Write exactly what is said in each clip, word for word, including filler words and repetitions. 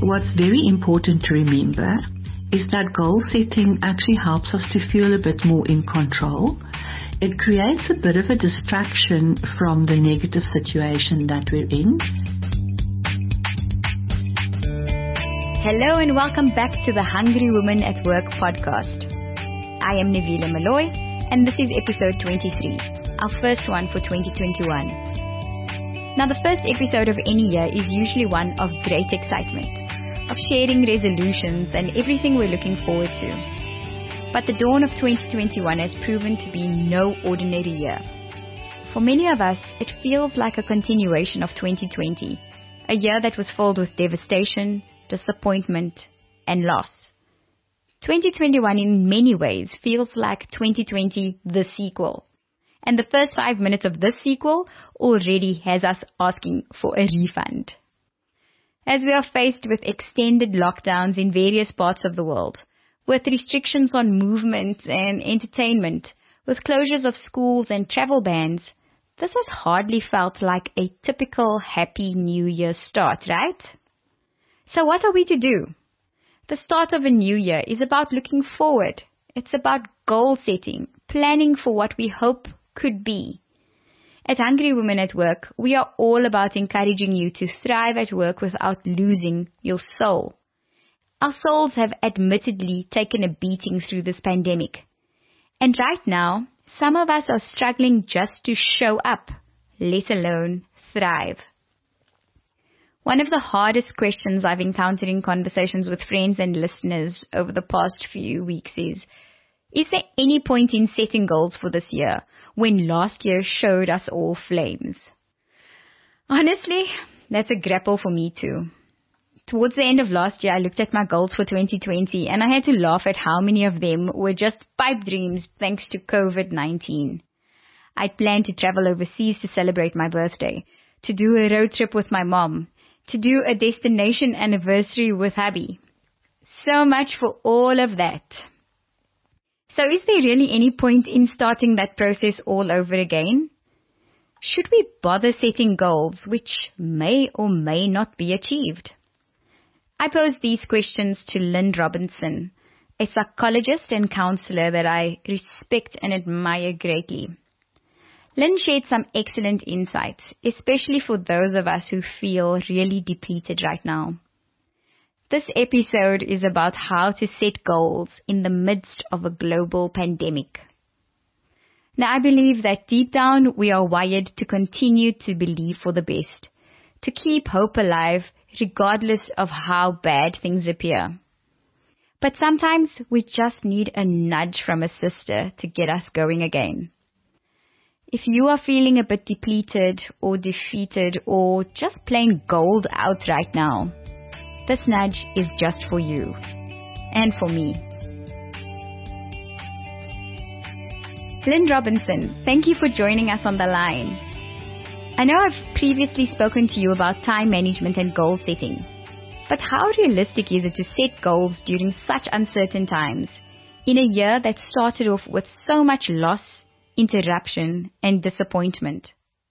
what's very important to remember is that goal setting actually helps us to feel a bit more in control. It creates a bit of a distraction from the negative situation that we're in. Hello and welcome back to the Hungry Women at Work podcast. I am Nevila Malloy and this is episode twenty-three, our first one for twenty twenty-one. Now the first episode of any year is usually one of great excitement, of sharing resolutions and everything we're looking forward to. But the dawn of twenty twenty-one has proven to be no ordinary year. For many of us, it feels like a continuation of twenty twenty, a year that was filled with devastation, disappointment, and loss. twenty twenty-one in many ways feels like twenty twenty, the sequel. And the first five minutes of this sequel already has us asking for a refund. As we are faced with extended lockdowns in various parts of the world, with restrictions on movement and entertainment, with closures of schools and travel bans, this has hardly felt like a typical Happy New Year start, right? So what are we to do? The start of a new year is about looking forward. It's about goal setting, planning for what we hope could be. At Hungry Women at Work, we are all about encouraging you to thrive at work without losing your soul. Our souls have admittedly taken a beating through this pandemic. And right now, some of us are struggling just to show up, let alone thrive. One of the hardest questions I've encountered in conversations with friends and listeners over the past few weeks is, is there any point in setting goals for this year when last year showed us all flames? Honestly, that's a grapple for me too. Towards the end of last year, I looked at my goals for twenty twenty and I had to laugh at how many of them were just pipe dreams thanks to covid nineteen. I'd planned to travel overseas to celebrate my birthday, to do a road trip with my mom, to do a destination anniversary with hubby. So much for all of that. So is there really any point in starting that process all over again? Should we bother setting goals which may or may not be achieved? I posed these questions to Lynn Robinson, a psychologist and counselor that I respect and admire greatly. Lynn shared some excellent insights, especially for those of us who feel really depleted right now. This episode is about how to set goals in the midst of a global pandemic. Now, I believe that deep down we are wired to continue to believe for the best, to keep hope alive regardless of how bad things appear. But sometimes we just need a nudge from a sister to get us going again. If you are feeling a bit depleted or defeated or just plain gold out right now, this nudge is just for you and for me. Lynn Robinson, thank you for joining us on the line. I know I've previously spoken to you about time management and goal setting, but how realistic is it to set goals during such uncertain times in a year that started off with so much loss, interruption, and disappointment?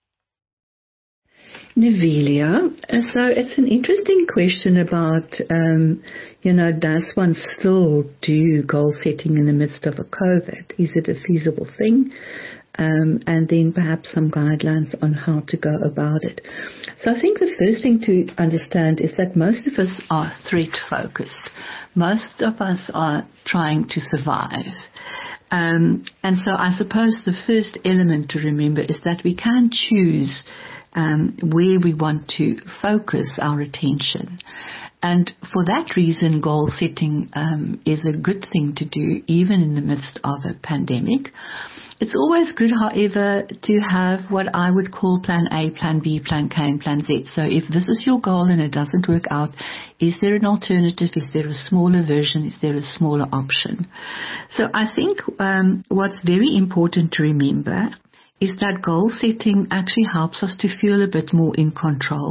Nevelia, so it's an interesting question about, um, you know, does one still do goal setting in the midst of a COVID? Is it a feasible thing? Um, and then perhaps some guidelines on how to go about it. So I think the first thing to understand is that most of us are threat focused. Most of us are trying to survive. Um, and so I suppose the first element to remember is that we can choose um, where we want to focus our attention. And for that reason, goal setting um, is a good thing to do even in the midst of a pandemic. It's always good, however, to have what I would call plan A, plan B, plan K, and plan Z. So if this is your goal and it doesn't work out, is there an alternative? Is there a smaller version? Is there a smaller option? So I think um, what's very important to remember is that goal setting actually helps us to feel a bit more in control.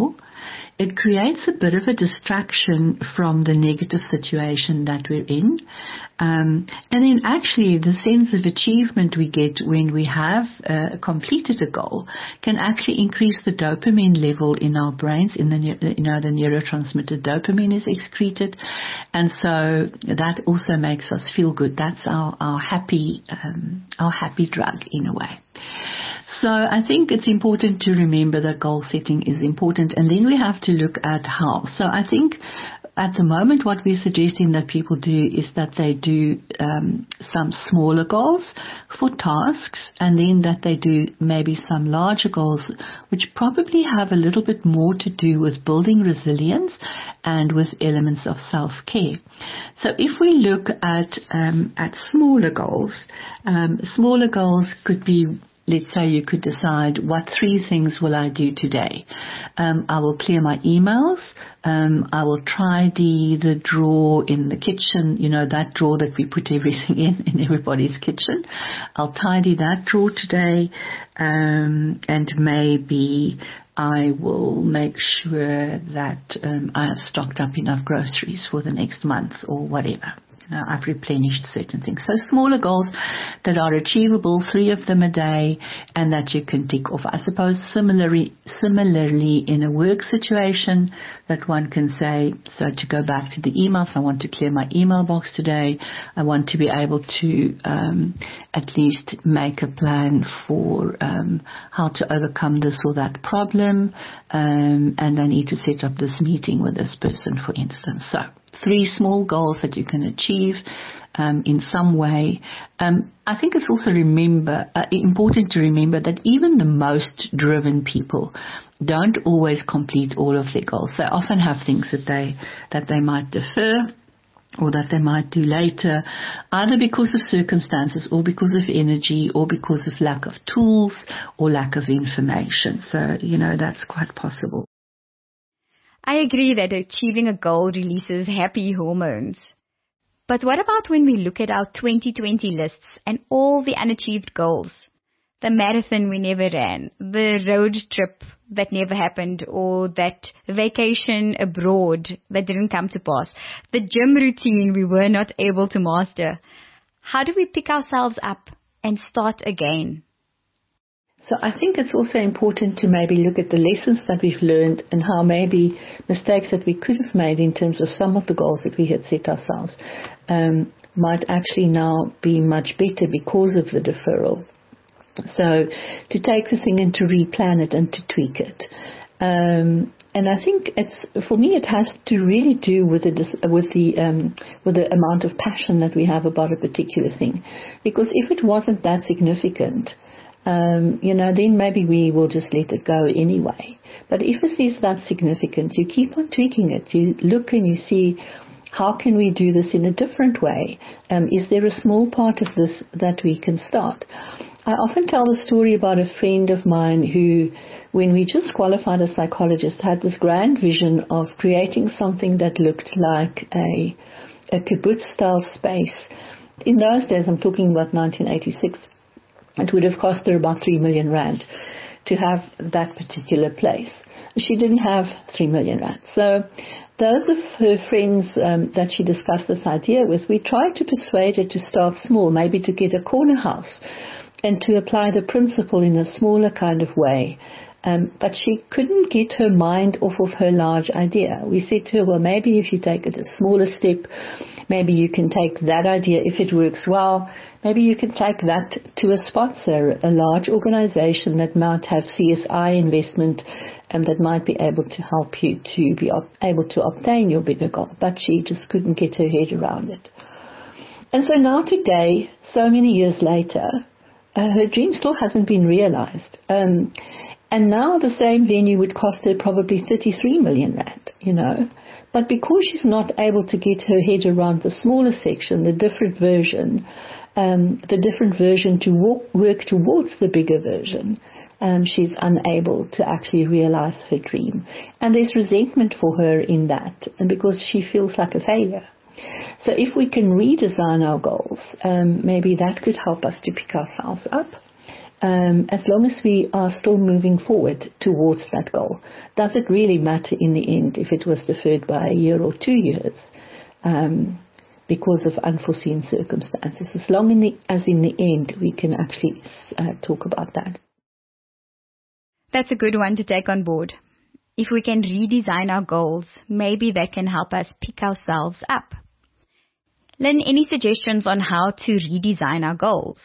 it creates a bit of a distraction from the negative situation that we're in. Um, and then actually the sense of achievement we get when we have uh, completed a goal can actually increase the dopamine level in our brains. In the, you know, the neurotransmitter dopamine is excreted. And so that also makes us feel good. That's our, our happy, um, our happy drug in a way. So I think it's important to remember that goal setting is important, and then we have to look at how. So I think at the moment what we're suggesting that people do is that they do um, some smaller goals for tasks, and then that they do maybe some larger goals which probably have a little bit more to do with building resilience and with elements of self-care. So if we look at um, at smaller goals, um, smaller goals could be, let's say you could decide, what three things will I do today? Um, I will clear my emails. Um, I will tidy the drawer in the kitchen, you know, that drawer that we put everything in, in everybody's kitchen. I'll tidy that drawer today. Um, and maybe I will make sure that um, I have stocked up enough groceries for the next month or whatever. Uh, I've replenished certain things. So smaller goals that are achievable, three of them a day, and that you can tick off. I suppose similarly, similarly in a work situation, that one can say, so to go back to the emails, I want to clear my email box today. I want to be able to um, at least make a plan for um, how to overcome this or that problem, um, and I need to set up this meeting with this person, for instance. So three small goals that you can achieve um, in some way. Um, I think it's also remember uh, important to remember that even the most driven people don't always complete all of their goals. They often have things that they that they might defer, or that they might do later, either because of circumstances or because of energy or because of lack of tools or lack of information. So, you know, that's quite possible. I agree that achieving a goal releases happy hormones. But what about when we look at our twenty twenty lists and all the unachieved goals? The marathon we never ran, the road trip that never happened, or that vacation abroad that didn't come to pass, the gym routine we were not able to master. How do we pick ourselves up and start again? So I think it's also important to maybe look at the lessons that we've learned and how maybe mistakes that we could have made in terms of some of the goals that we had set ourselves um, might actually now be much better because of the deferral. So to take the thing and to replan it and to tweak it. Um, and I think it's, for me, it has to really do with the with the um, with the amount of passion that we have about a particular thing. Because if it wasn't that significant, Um, you know, then maybe we will just let it go anyway. But if it is that significant, you keep on tweaking it. You look and you see, how can we do this in a different way? Um, is there a small part of this that we can start? I often tell the story about a friend of mine who, when we just qualified as psychologists, had this grand vision of creating something that looked like a, a kibbutz-style space. In those days, I'm talking about nineteen eighty-six, it would have cost her about three million rand to have that particular place. She didn't have three million rand. So those of her friends um, that she discussed this idea with, we tried to persuade her to start small, maybe to get a corner house and to apply the principle in a smaller kind of way. Um, but she couldn't get her mind off of her large idea. We said to her, well, maybe if you take it a smaller step, maybe you can take that idea, if it works well, maybe you can take that to a sponsor, a large organization that might have C S I investment and that might be able to help you to be op- able to obtain your bigger goal. But she just couldn't get her head around it. And so now today, so many years later, uh, her dream still hasn't been realized. Um, and now the same venue would cost her probably thirty-three million rand, you know. But because she's not able to get her head around the smaller section, the different version, um, the different version to walk, work towards the bigger version, um, she's unable to actually realize her dream. And there's resentment for her in that, and because she feels like a failure. So if we can redesign our goals, um, maybe that could help us to pick ourselves up. um, as long as we are still moving forward towards that goal. Does it really matter in the end if it was deferred by a year or two years um, because of unforeseen circumstances? As long in the, as in the end we can actually uh, talk about that. That's a good one to take on board. If we can redesign our goals, maybe that can help us pick ourselves up. Lynn, any suggestions on how to redesign our goals?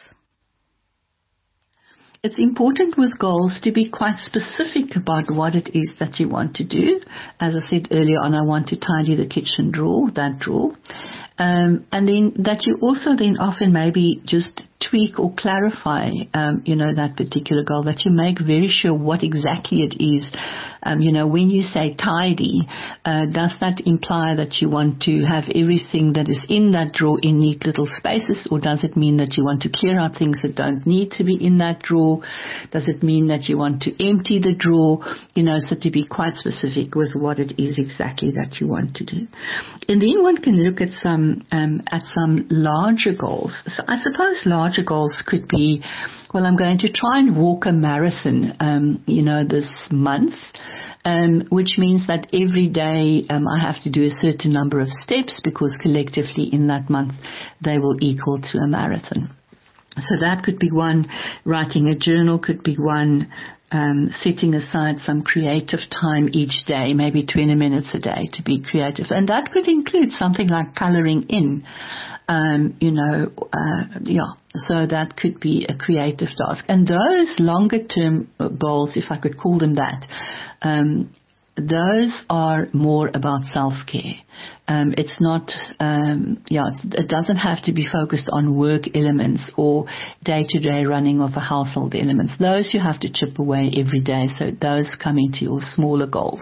It's important with goals to be quite specific about what it is that you want to do. As I said earlier on, I want to tidy the kitchen drawer, that drawer. Um, and then that you also then often maybe just tweak or clarify, um, you know, that particular goal, that you make very sure what exactly it is. Um, you know, when you say tidy, uh, does that imply that you want to have everything that is in that drawer in neat little spaces, or does it mean that you want to clear out things that don't need to be in that drawer? Does it mean that you want to empty the drawer? You know, so to be quite specific with what it is exactly that you want to do. And then one can look at some Um, at some larger goals. So I suppose larger goals could be, well, I'm going to try and walk a marathon, um, you know, this month, um, which means that every day um, I have to do a certain number of steps, because collectively in that month they will equal to a marathon. So that could be one. Writing a journal could be one. Um, setting aside some creative time each day, maybe twenty minutes a day to be creative. And that could include something like coloring in, um, you know, uh, yeah, so that could be a creative task. And those longer term goals, if I could call them that, um, those are more about self-care. Um, it's not, um, yeah, it's, it doesn't have to be focused on work elements or day-to-day running of a household elements. Those you have to chip away every day, so those come into your smaller goals.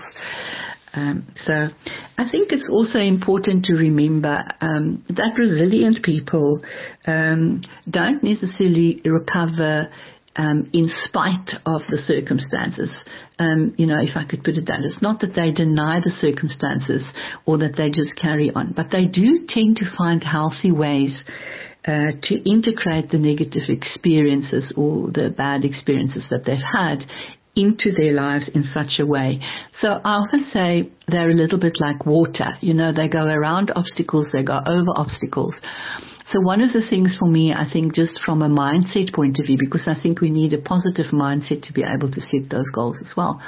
Um, so I think it's also important to remember um, that resilient people um, don't necessarily recover Um, in spite of the circumstances. Um, you know, if I could put it that, it's not that they deny the circumstances or that they just carry on, but they do tend to find healthy ways uh, to integrate the negative experiences or the bad experiences that they've had into their lives in such a way. So I often say they're a little bit like water. You know, they go around obstacles, they go over obstacles. So one of the things for me, I think, just from a mindset point of view, because I think we need a positive mindset to be able to set those goals as well,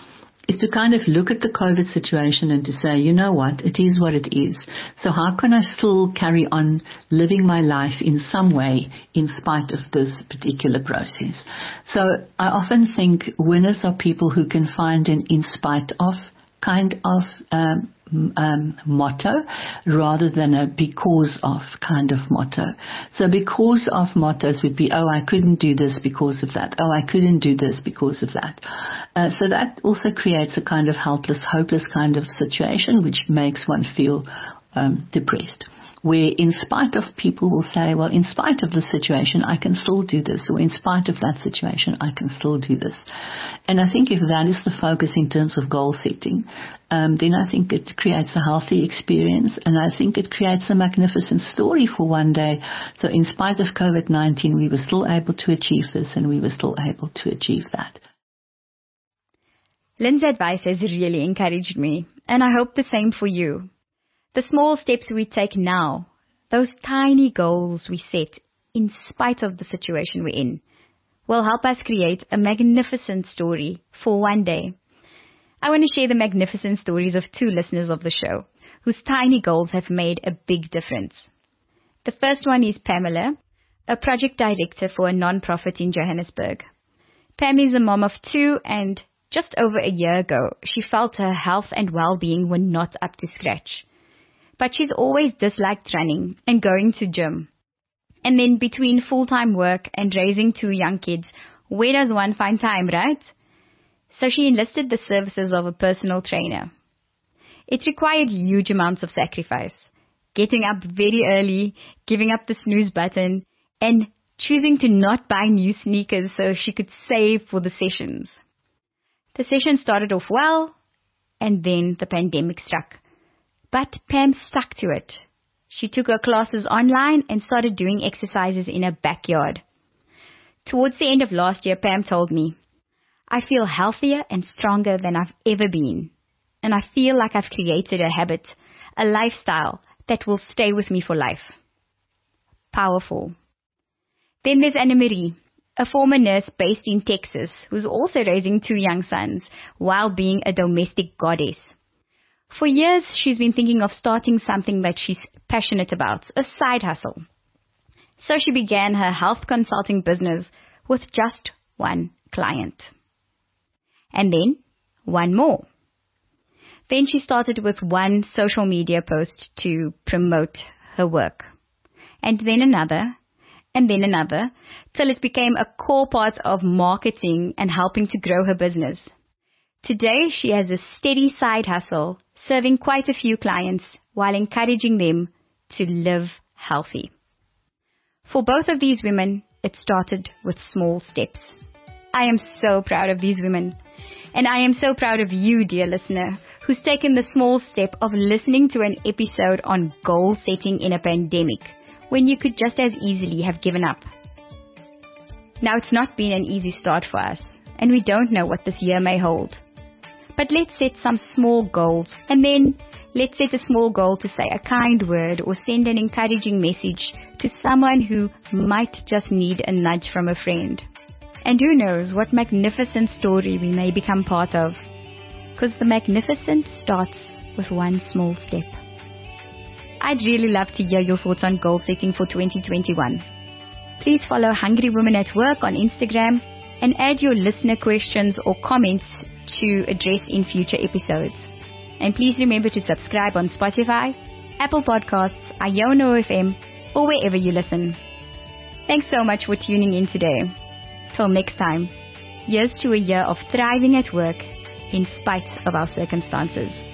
is to kind of look at the COVID situation and to say, you know what, it is what it is. So how can I still carry on living my life in some way in spite of this particular process? So I often think winners are people who can find an in spite of kind of um, um, motto rather than a because of kind of motto. So because of mottos would be, oh, I couldn't do this because of that. Oh, I couldn't do this because of that. Uh, so that also creates a kind of helpless, hopeless kind of situation, which makes one feel um, depressed. Where in spite of, people will say, well, in spite of the situation, I can still do this, or in spite of that situation, I can still do this. And I think if that is the focus in terms of goal setting, um, then I think it creates a healthy experience, and I think it creates a magnificent story for one day. So in spite of COVID nineteen, we were still able to achieve this, and we were still able to achieve that. Lynn's advice has really encouraged me, and I hope the same for you. The small steps we take now, those tiny goals we set in spite of the situation we're in, will help us create a magnificent story for one day. I want to share the magnificent stories of two listeners of the show, whose tiny goals have made a big difference. The first one is Pamela, a project director for a non-profit in Johannesburg. Pam is a mom of two, and just over a year ago, she felt her health and well-being were not up to scratch. But she's always disliked running and going to gym. And then between full-time work and raising two young kids, where does one find time, right? So she enlisted the services of a personal trainer. It required huge amounts of sacrifice. Getting up very early, giving up the snooze button, and choosing to not buy new sneakers so she could save for the sessions. The session started off well, and then the pandemic struck. But Pam stuck to it. She took her classes online and started doing exercises in her backyard. Towards the end of last year, Pam told me, I feel healthier and stronger than I've ever been. And I feel like I've created a habit, a lifestyle that will stay with me for life. Powerful. Then there's Anna Marie, a former nurse based in Texas who's also raising two young sons while being a domestic goddess. For years, she's been thinking of starting something that she's passionate about, a side hustle. So she began her health consulting business with just one client. And then one more. Then she started with one social media post to promote her work. And then another, and then another, till it became a core part of marketing and helping to grow her business. Today, she has a steady side hustle, serving quite a few clients while encouraging them to live healthy. For both of these women, it started with small steps. I am so proud of these women. And I am so proud of you, dear listener, who's taken the small step of listening to an episode on goal setting in a pandemic, when you could just as easily have given up. Now, it's not been an easy start for us, and we don't know what this year may hold. But let's set some small goals, and then let's set a small goal to say a kind word or send an encouraging message to someone who might just need a nudge from a friend. And who knows what magnificent story we may become part of. Because the magnificent starts with one small step. I'd really love to hear your thoughts on goal setting for twenty twenty-one. Please follow Hungry Women at Work on Instagram and add your listener questions or comments to address in future episodes. And please remember to subscribe on Spotify, Apple Podcasts, Iono F M, or wherever you listen. Thanks so much for tuning in today. Till next time, here's to a year of thriving at work in spite of our circumstances.